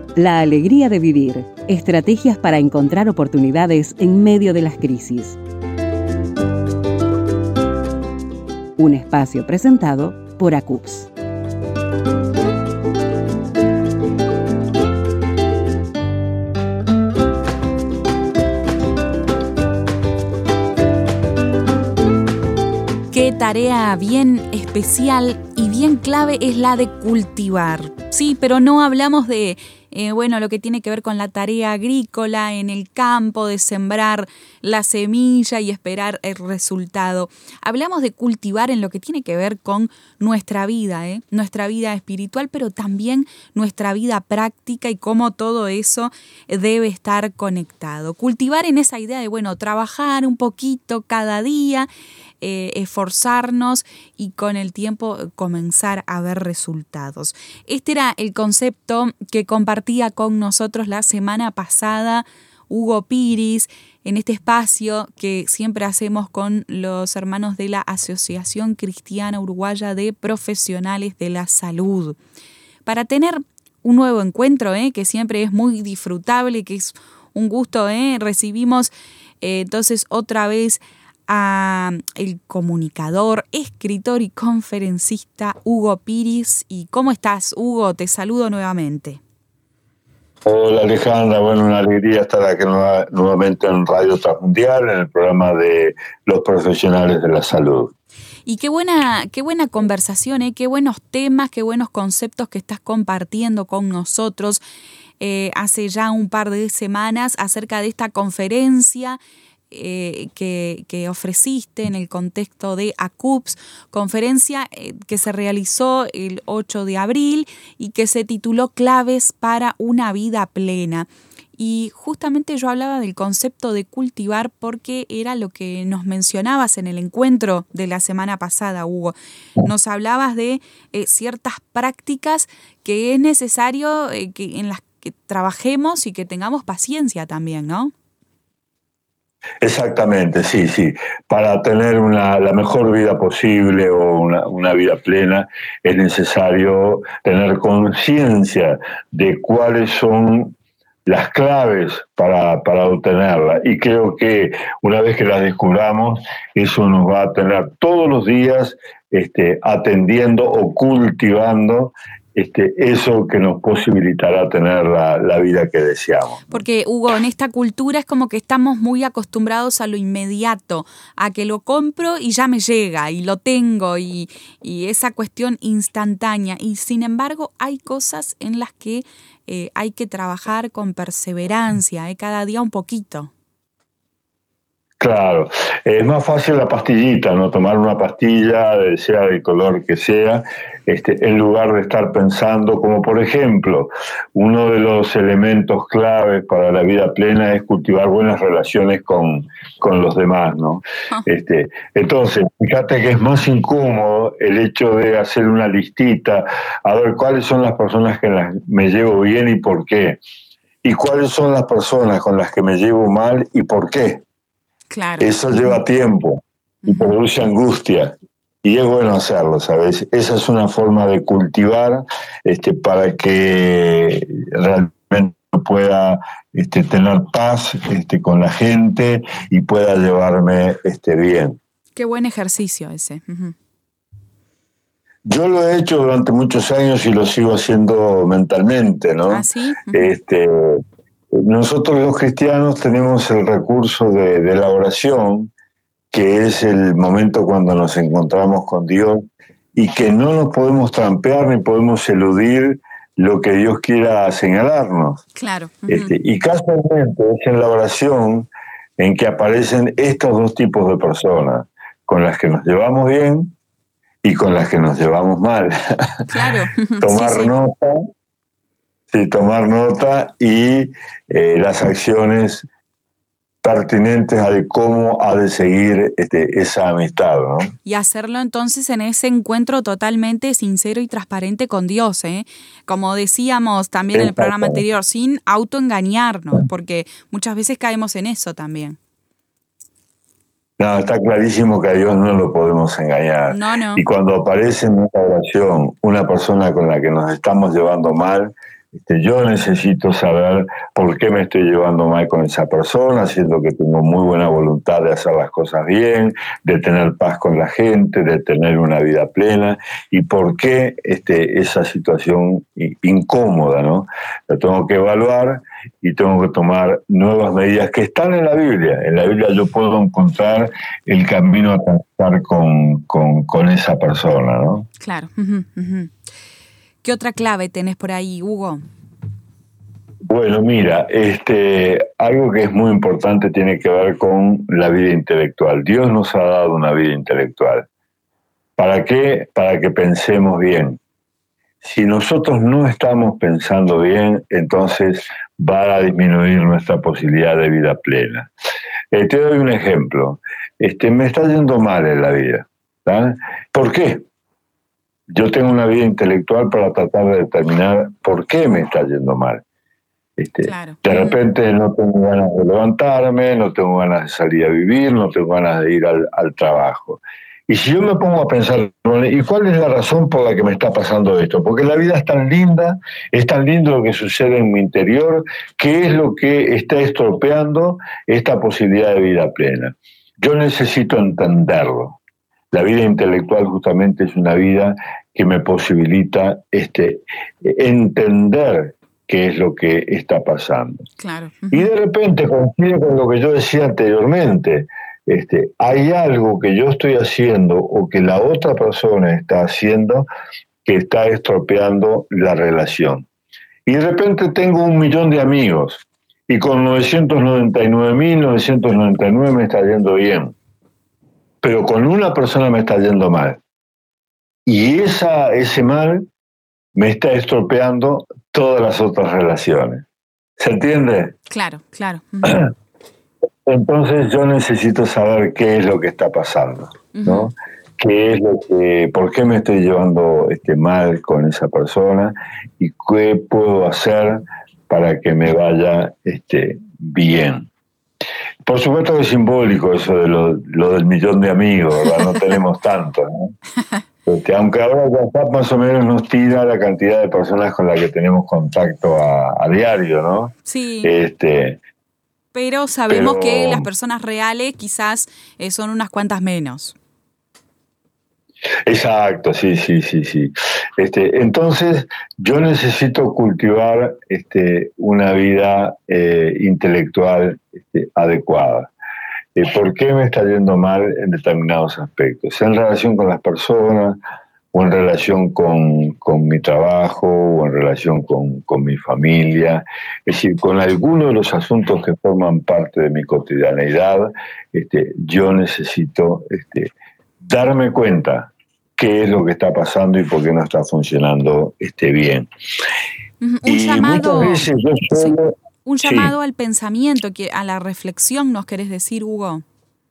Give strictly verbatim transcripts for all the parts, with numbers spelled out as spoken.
La alegría de vivir. Estrategias para encontrar oportunidades en medio de las crisis. Un espacio presentado por ACUPS. Qué tarea bien especial y bien clave es la de cultivar. Sí, pero no hablamos de eh, bueno, lo que tiene que ver con la tarea agrícola en el campo, de sembrar la semilla y esperar el resultado. Hablamos de cultivar en lo que tiene que ver con nuestra vida, ¿eh? nuestra vida espiritual, pero también nuestra vida práctica y cómo todo eso debe estar conectado. Cultivar en esa idea de, bueno, trabajar un poquito cada día, Eh, esforzarnos y con el tiempo comenzar a ver resultados. Este era el concepto que compartía con nosotros la semana pasada Hugo Piris en este espacio que siempre hacemos con los hermanos de la Asociación Cristiana Uruguaya de Profesionales de la Salud. Para tener un nuevo encuentro, ¿eh? que siempre es muy disfrutable, que es un gusto, ¿eh? recibimos eh, entonces otra vez a el comunicador, escritor y conferencista Hugo Piris. ¿Y cómo estás, Hugo? Te saludo nuevamente. Hola Alejandra, bueno, una alegría estar aquí nueva, nuevamente en Radio Transmundial, en el programa de los profesionales de la salud. Y qué buena, qué buena conversación, ¿eh? Qué buenos temas, qué buenos conceptos que estás compartiendo con nosotros eh, hace ya un par de semanas acerca de esta conferencia Eh, que, que ofreciste en el contexto de ACUPS, conferencia eh, que se realizó el ocho de abril y que se tituló Claves para una vida plena. Y justamente yo hablaba del concepto de cultivar porque era lo que nos mencionabas en el encuentro de la semana pasada, Hugo. Nos hablabas de eh, ciertas prácticas que es necesario eh, que, en las que trabajemos y que tengamos paciencia también, ¿no? Exactamente, sí, sí. Para tener una, la mejor vida posible o una, una vida plena es necesario tener conciencia de cuáles son las claves para, para obtenerla. Y creo que una vez que las descubramos, eso nos va a tener todos los días este, atendiendo o cultivando Este, eso que nos posibilitará tener la, la vida que deseamos. Porque, Hugo, en esta cultura es como que estamos muy acostumbrados a lo inmediato, a que lo compro y ya me llega, y lo tengo, y, y esa cuestión instantánea. Y sin embargo, hay cosas en las que eh, hay que trabajar con perseverancia, eh, cada día un poquito. Claro, es más fácil la pastillita, ¿no? Tomar una pastilla, sea del color que sea, este, en lugar de estar pensando, como por ejemplo, uno de los elementos claves para la vida plena es cultivar buenas relaciones con, con los demás, ¿no? Ah. Este, entonces, fíjate que es más incómodo el hecho de hacer una listita, a ver cuáles son las personas que las, me llevo bien y por qué, y cuáles son las personas con las que me llevo mal y por qué. Claro. Eso lleva tiempo y produce angustia y es bueno hacerlo, ¿sabes? Esa es una forma de cultivar este, para que realmente pueda este, tener paz este, con la gente y pueda llevarme este, bien. Qué buen ejercicio ese. Uh-huh. Yo lo he hecho durante muchos años y lo sigo haciendo mentalmente, ¿no? ¿Ah, sí? Uh-huh. Este... Nosotros los cristianos tenemos el recurso de, de la oración, que es el momento cuando nos encontramos con Dios y que no nos podemos trampear ni podemos eludir lo que Dios quiera señalarnos. Claro. Uh-huh. Este, y casualmente es en la oración en que aparecen estos dos tipos de personas, con las que nos llevamos bien y con las que nos llevamos mal. Claro. Tomar sí, sí. nota. Sí, tomar nota y eh, las acciones pertinentes a de cómo ha de seguir este, esa amistad, ¿no? Y hacerlo entonces en ese encuentro totalmente sincero y transparente con Dios, ¿eh? Como decíamos también en el programa anterior, sin autoengañarnos, porque muchas veces caemos en eso también. No, está clarísimo que a Dios no lo podemos engañar. No, no. Y cuando aparece en una oración una persona con la que nos estamos llevando mal, Este, yo necesito saber por qué me estoy llevando mal con esa persona, siendo que tengo muy buena voluntad de hacer las cosas bien, de tener paz con la gente, de tener una vida plena, y por qué este, esa situación incómoda, ¿no? La tengo que evaluar y tengo que tomar nuevas medidas que están en la Biblia. En la Biblia yo puedo encontrar el camino a tratar con, con, con esa persona, ¿no? Claro. Uh-huh, uh-huh. ¿Qué otra clave tenés por ahí, Hugo? Bueno, mira, este, algo que es muy importante tiene que ver con la vida intelectual. Dios nos ha dado una vida intelectual. ¿Para qué? Para que pensemos bien. Si nosotros no estamos pensando bien, entonces va a disminuir nuestra posibilidad de vida plena. Eh, te doy un ejemplo. Este, me está yendo mal en la vida, ¿tá? ¿Por qué? Yo tengo una vida intelectual para tratar de determinar por qué me está yendo mal. Este, claro. De repente no tengo ganas de levantarme, no tengo ganas de salir a vivir, no tengo ganas de ir al, al trabajo. Y si yo me pongo a pensar, ¿y cuál es la razón por la que me está pasando esto? Porque la vida es tan linda, es tan lindo lo que sucede en mi interior, ¿qué es lo que está estropeando esta posibilidad de vida plena? Yo necesito entenderlo. La vida intelectual justamente es una vida que me posibilita este, entender qué es lo que está pasando. Claro. Uh-huh. Y de repente coincide con lo que yo decía anteriormente. Este, hay algo que yo estoy haciendo o que la otra persona está haciendo que está estropeando la relación. Y de repente tengo un millón de amigos y con novecientos noventa y nueve mil novecientos noventa y nueve me está yendo bien. Pero con una persona me está yendo mal. Y esa, ese mal me está estropeando todas las otras relaciones. ¿Se entiende? Claro, claro. Uh-huh. Entonces yo necesito saber qué es lo que está pasando, ¿no? Uh-huh. ¿Qué es lo que, por qué me estoy llevando este, mal con esa persona? Y qué puedo hacer para que me vaya este, bien. Por supuesto que es simbólico eso de lo, lo del millón de amigos, ¿verdad? No tenemos tanto, ¿no? Este, aunque ahora WhatsApp más o menos nos tira la cantidad de personas con las que tenemos contacto a, a diario, ¿no? Sí. Este, pero sabemos pero, que las personas reales quizás eh, son unas cuantas menos. Exacto, sí, sí, sí, sí. Este, entonces, yo necesito cultivar este, una vida eh, intelectual este, adecuada. Eh, ¿Por qué me está yendo mal en determinados aspectos? En relación con las personas, o en relación con, con mi trabajo, o en relación con, con mi familia. Es decir, con alguno de los asuntos que forman parte de mi cotidianeidad, este, yo necesito este, darme cuenta qué es lo que está pasando y por qué no está funcionando este, bien. Un y llamado, veces yo solo, sí, un llamado sí. al pensamiento, a la reflexión, ¿nos querés decir, Hugo?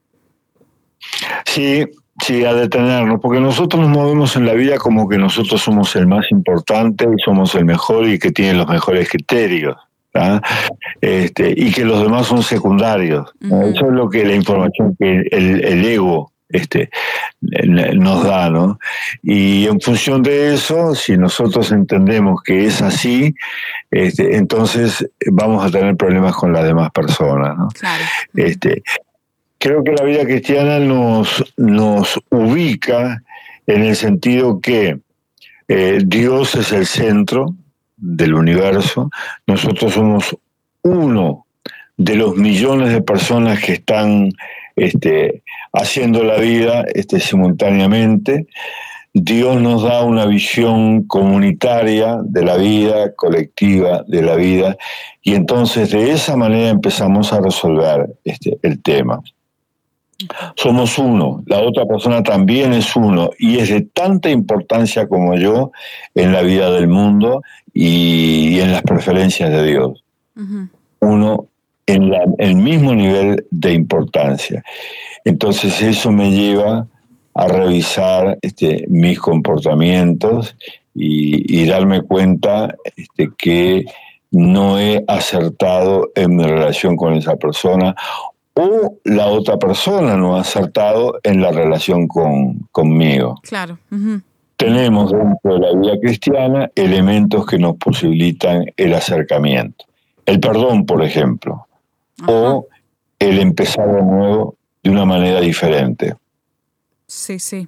Sí, sí, a detenernos, porque nosotros nos movemos en la vida como que nosotros somos el más importante, somos el mejor y que tiene los mejores criterios. ¿Ah? Este, y que los demás son secundarios. Uh-huh. Eso es lo que la información que el, el ego este, nos da, ¿no? Y en función de eso, si nosotros entendemos que es así, este, entonces vamos a tener problemas con las demás personas, ¿no? Claro. Este, creo que la vida cristiana nos, nos ubica en el sentido que eh, Dios es el centro del universo, nosotros somos uno de los millones de personas que están este, haciendo la vida este, simultáneamente. Dios nos da una visión comunitaria de la vida, colectiva de la vida, y entonces de esa manera empezamos a resolver este, el tema. Somos uno, la otra persona también es uno, y es de tanta importancia como yo en la vida del mundo y en las preferencias de Dios. Uh-huh. Uno en la, el mismo nivel de importancia. Entonces eso me lleva a revisar este, mis comportamientos y, y darme cuenta este, que no he acertado en mi relación con esa persona, o la otra persona no ha acertado en la relación con, conmigo. Claro. Uh-huh. tenemos dentro de la vida cristiana elementos que nos posibilitan el acercamiento. El perdón, por ejemplo, Ajá. o el empezar de nuevo de una manera diferente. Sí, sí.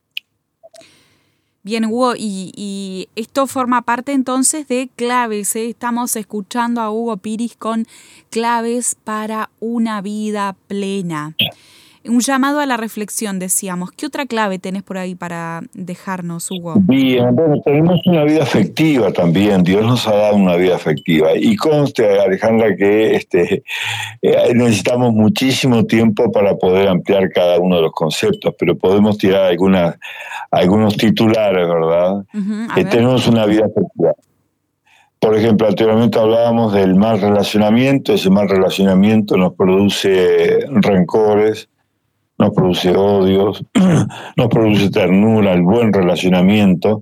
Bien, Hugo, y, y esto forma parte entonces de claves, ¿eh? Estamos escuchando a Hugo Piris con claves para una vida plena. Un llamado a la reflexión, decíamos. ¿Qué otra clave tenés por ahí para dejarnos, Hugo? Bien, bueno, tenemos una vida afectiva también. Dios nos ha dado una vida afectiva. Y conste, Alejandra, que este, eh, necesitamos muchísimo tiempo para poder ampliar cada uno de los conceptos, pero podemos tirar algunas, algunos titulares, ¿verdad? Uh-huh, que tenemos una vida afectiva. Por ejemplo, anteriormente hablábamos del mal relacionamiento. Ese mal relacionamiento nos produce rencores, nos produce odios, nos produce ternura, el buen relacionamiento.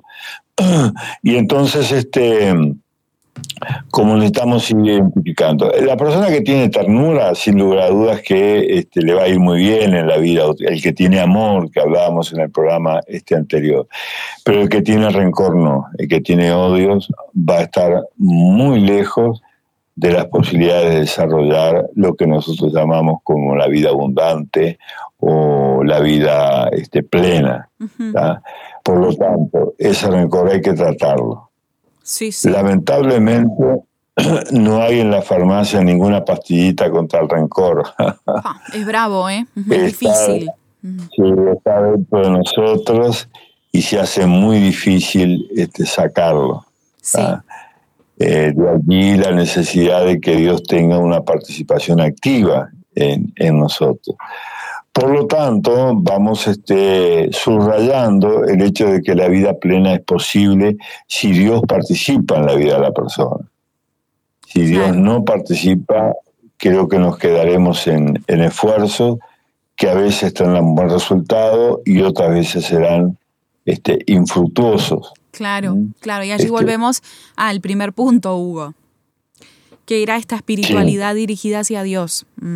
Y entonces, este, como necesitamos ir identificando. La persona que tiene ternura, sin lugar a dudas que este, le va a ir muy bien en la vida. El que tiene amor, que hablábamos en el programa este anterior. Pero el que tiene rencor no. El que tiene odios va a estar muy lejos de las posibilidades de desarrollar lo que nosotros llamamos como la vida abundante o la vida este, plena. Uh-huh. Por lo tanto, ese rencor hay que tratarlo. Sí, sí. Lamentablemente, no hay en la farmacia ninguna pastillita contra el rencor. Ah, es bravo, ¿eh? Es está, difícil. Sí, está dentro de nosotros y se hace muy difícil este, sacarlo. Sí. ¿Ah? Eh, de allí la necesidad de que Dios tenga una participación activa en, en nosotros. Por lo tanto, vamos este, subrayando el hecho de que la vida plena es posible si Dios participa en la vida de la persona. Si Dios claro. no participa, creo que nos quedaremos en, en esfuerzos que a veces tendrán un buen resultado y otras veces serán este, infructuosos. Claro, ¿Mm? claro, y allí este, volvemos al primer punto, Hugo, que era esta espiritualidad sí. dirigida hacia Dios. Mm.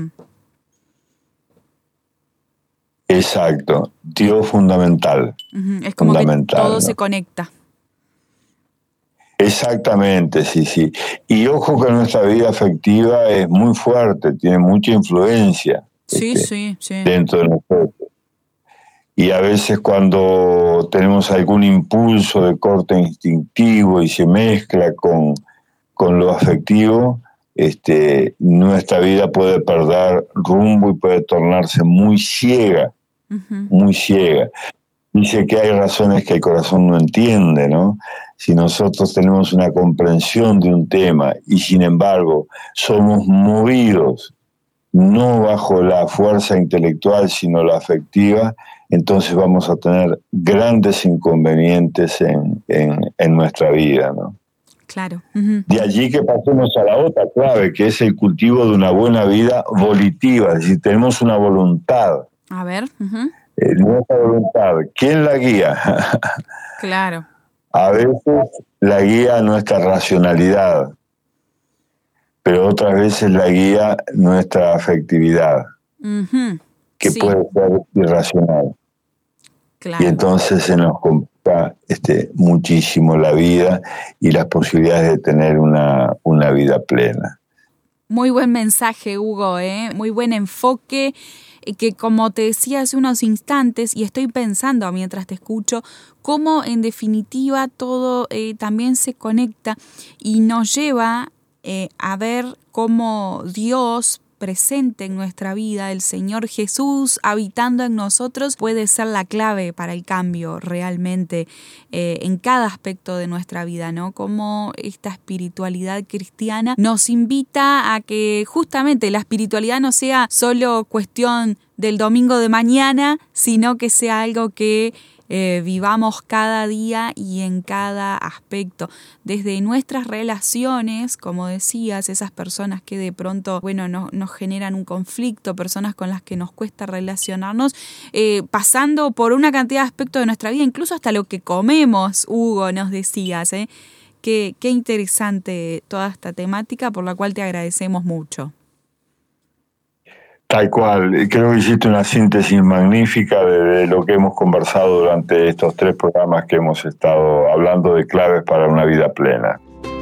Exacto, Dios fundamental. Uh-huh. Es como fundamental, que todo ¿no? se conecta. Exactamente, sí, sí. Y ojo que nuestra vida afectiva es muy fuerte, tiene mucha influencia sí, este, sí, sí. dentro de nosotros. Y a veces cuando tenemos algún impulso de corte instintivo y se mezcla con, con lo afectivo, este, nuestra vida puede perder rumbo y puede tornarse muy ciega, uh-huh. muy ciega. Dice que hay razones que el corazón no entiende, ¿no? Si nosotros tenemos una comprensión de un tema y sin embargo somos movidos no bajo la fuerza intelectual sino la afectiva, entonces vamos a tener grandes inconvenientes en, en, en nuestra vida, ¿no? Claro. Uh-huh. De allí que pasemos a la otra clave, que es el cultivo de una buena vida volitiva, es decir, tenemos una voluntad. A ver. Uh-huh. Eh, nuestra voluntad, ¿quién la guía? Claro. A veces la guía nuestra racionalidad, pero otras veces la guía nuestra afectividad, uh-huh. que sí. puede ser irracional. Claro. Y entonces se nos complica este, muchísimo la vida y las posibilidades de tener una, una vida plena. Muy buen mensaje, Hugo, ¿eh? Muy buen enfoque, que como te decía hace unos instantes, y estoy pensando mientras te escucho, cómo en definitiva todo eh, también se conecta y nos lleva eh, a ver cómo Dios presente en nuestra vida, el Señor Jesús habitando en nosotros, puede ser la clave para el cambio realmente eh, en cada aspecto de nuestra vida, ¿no? Como esta espiritualidad cristiana nos invita a que justamente la espiritualidad no sea solo cuestión del domingo de mañana, sino que sea algo que Eh, vivamos cada día y en cada aspecto, desde nuestras relaciones, como decías, esas personas que de pronto, bueno, no, nos generan un conflicto, personas con las que nos cuesta relacionarnos, eh, pasando por una cantidad de aspectos de nuestra vida, incluso hasta lo que comemos, Hugo, nos decías, ¿eh? Qué, qué interesante toda esta temática, por la cual te agradecemos mucho. Tal cual, creo que hiciste una síntesis magnífica de, de lo que hemos conversado durante estos tres programas que hemos estado hablando de claves para una vida plena.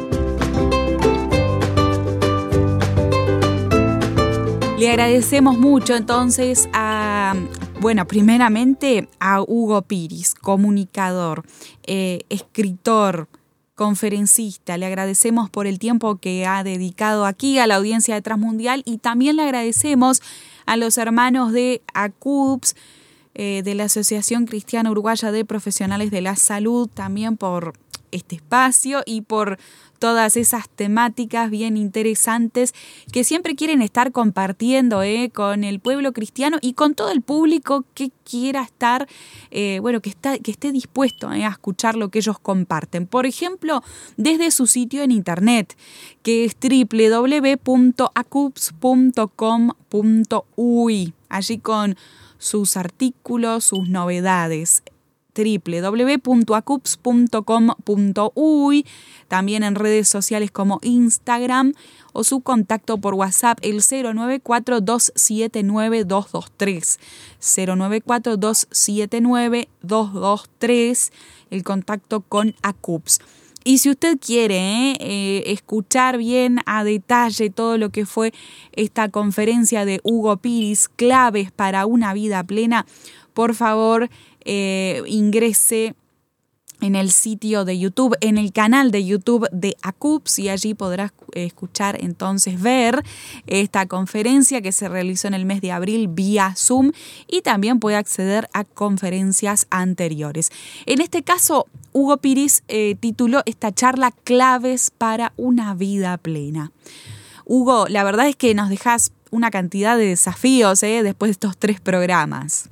Le agradecemos mucho entonces a, bueno, primeramente a Hugo Piris, comunicador, eh, escritor, conferencista. Le agradecemos por el tiempo que ha dedicado aquí a la audiencia de Transmundial y también le agradecemos a los hermanos de A C U P S, eh, de la Asociación Cristiana Uruguaya de Profesionales de la Salud, también por este espacio y por todas esas temáticas bien interesantes que siempre quieren estar compartiendo eh, con el pueblo cristiano y con todo el público que quiera estar, eh, bueno, que, está, que esté dispuesto eh, a escuchar lo que ellos comparten. Por ejemplo, desde su sitio en internet, que es doble u doble u doble u punto a c u p s punto com punto u y, allí con sus artículos, sus novedades. doble u doble u doble u punto a c u p s punto com punto u y, también en redes sociales como Instagram o su contacto por WhatsApp el cero nueve cuatro dos siete nueve dos dos tres, cero nueve cuatro dos siete nueve dos dos tres, el contacto con A C U P S. Y si usted quiere eh, eh, escuchar bien a detalle todo lo que fue esta conferencia de Hugo Piris, claves para una vida plena, por favor, Eh, ingrese en el sitio de YouTube, en el canal de YouTube de A C U P S y allí podrá escuchar, entonces ver esta conferencia que se realizó en el mes de abril vía Zoom y también puede acceder a conferencias anteriores. En este caso, Hugo Piris eh, tituló esta charla Claves para una vida plena. Hugo, la verdad es que nos dejas una cantidad de desafíos eh, después de estos tres programas.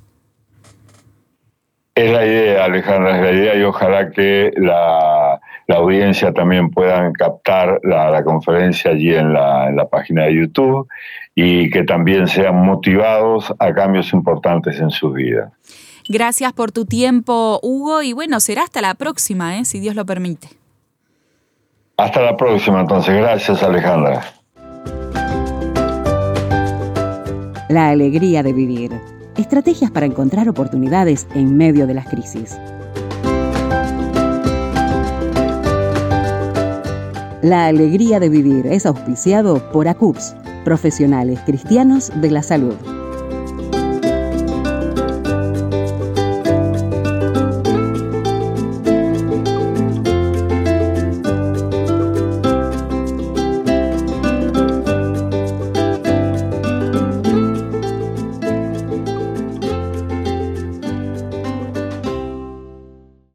Es la idea, Alejandra, es la idea y ojalá que la, la audiencia también puedan captar la, la conferencia allí en la, en la página de YouTube y que también sean motivados a cambios importantes en sus vidas. Gracias por tu tiempo, Hugo, y bueno, será hasta la próxima, ¿eh? Si Dios lo permite. Hasta la próxima, entonces. Gracias, Alejandra. La alegría de vivir. Estrategias para encontrar oportunidades en medio de las crisis. La alegría de vivir es auspiciado por A C U P S, Profesionales Cristianos de la Salud.